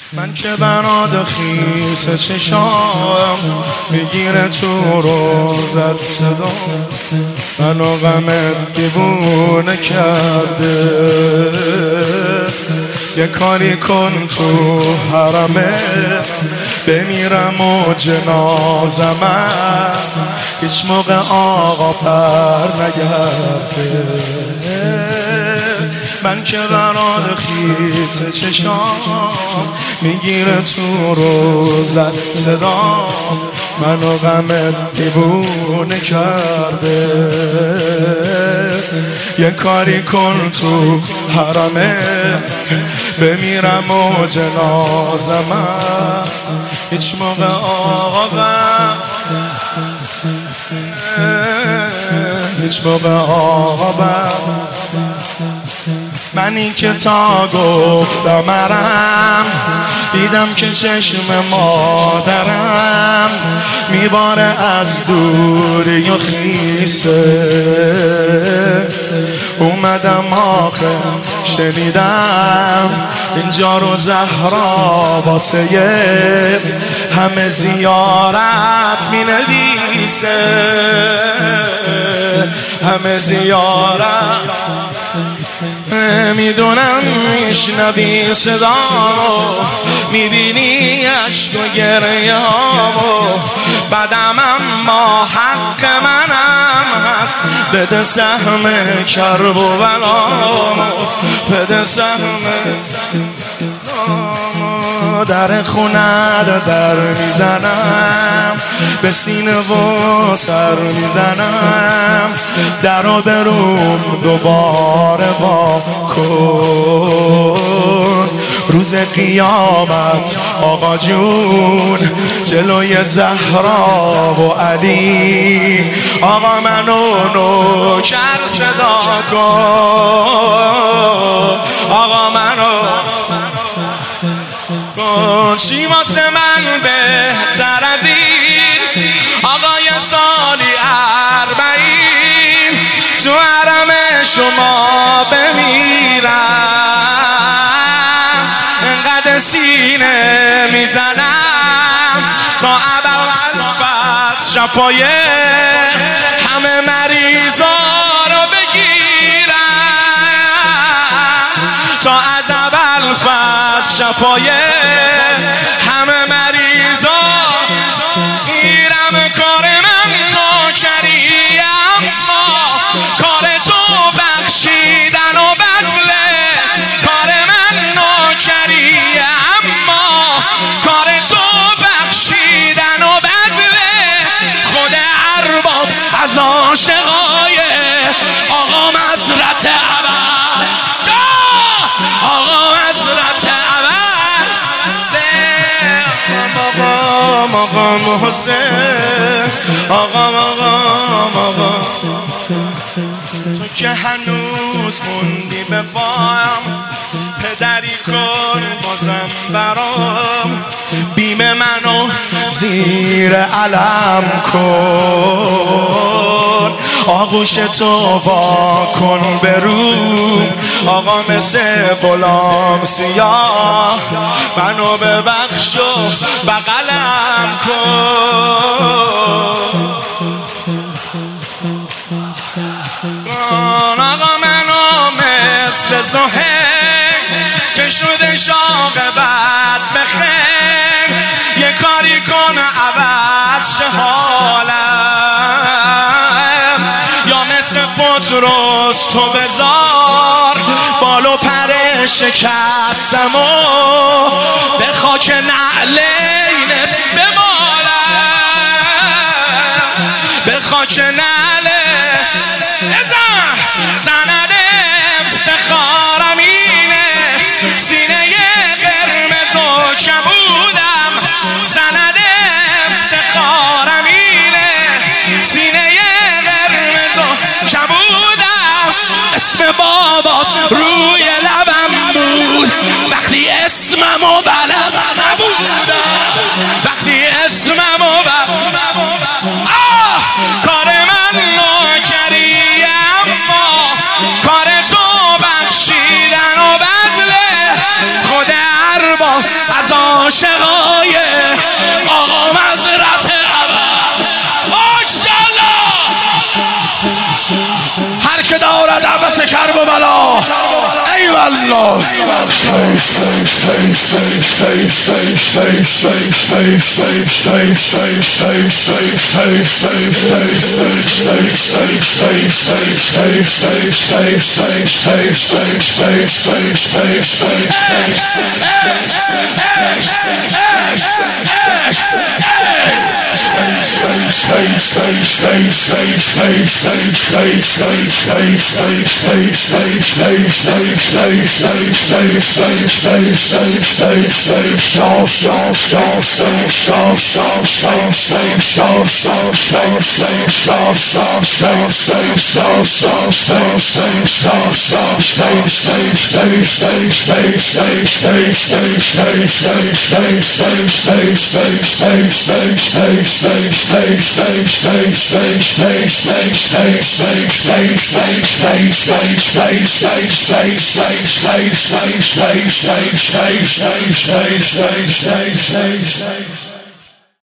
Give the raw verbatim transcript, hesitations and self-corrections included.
من که برات خیس چشام میگیره تو روزت صدا، منو غمت دیوونه کرده. یه کاری کن تو حرمه بمیرم و جنازمم هیچ موقع آقا پر نگرده. من که برات خیس چشام میگیره تو روزت صدا، منو غمت دیوونه کرده. یه کاری کن تو حرمه بمیرم و جنازمم هیچ موقع آقا هیچ موقع آقا. منی که تا گفتم مرم دیدم که چشم مادرم میباره از دوری و خیسه. اومدم آخه شنیدم اینجا رو زهرا واسه همه زیارت می نویسه، همه زیارت. میدونم میشنوی صدا میبینی عشق و گریه هامو، بدم اما حق منم هست. بده سهم کرب و بلامو، بده سهم در خونه در میزنم، به سینه و سر میزنم، در و بروم دوباره با کن. روز قیامت آقا جون جلوی زهرا و علی آقا منو نوکر صدا کن، آقا منو چی واسه من بهتر از این آقای سالی اربعین تو حرم شما بمیرم، انقدر سینه میزنم تا ابوالفضل شفای همه مریضا رو بگیرم، تا از ابوالفضل شفای همه مریضا گیرم. کار من نوکری اما کار تو بخشیدن و بذله، کار من نوکری اما کار تو بخشیدن و بذله. خود ارباب از عاشقای آقا مزرعه اول، آقا مزرعه مقام آقا محسن، آقا مقام آقا. تو که هنوز موندی به پام پدری کن بازم برام، بیم منو زیر علم کن، آغوش تو وا کن بروم آقا مثل غلام سیاه، منو ببخش و بغلم کن. آقا منو مثل زهیر که شده شاق بد بخیر، یه کاری کن عوض شه حالم، یا مثل پتروس تو بذار بال و پر شکستم و به خاک نعلینت بمالم، به خاک نعل سند افتخارم اینه، سینه قرمز و کبودم، سند افتخارم اینه، سینه قرمز و کبودم. اسم بابات روی لبم بود وقتی اسممو بلد نبودم، وقتی اسممو بلد آه کار من نوکری اما کار تو بخشیدن و بذله. خود ارباب از عاشقای آقا مزرعه عوض. ماشاءالله هر که دارد عبس کرب و بلا ای والله Stay, stay, stay, stay, stay, stay, stay, stay, stay.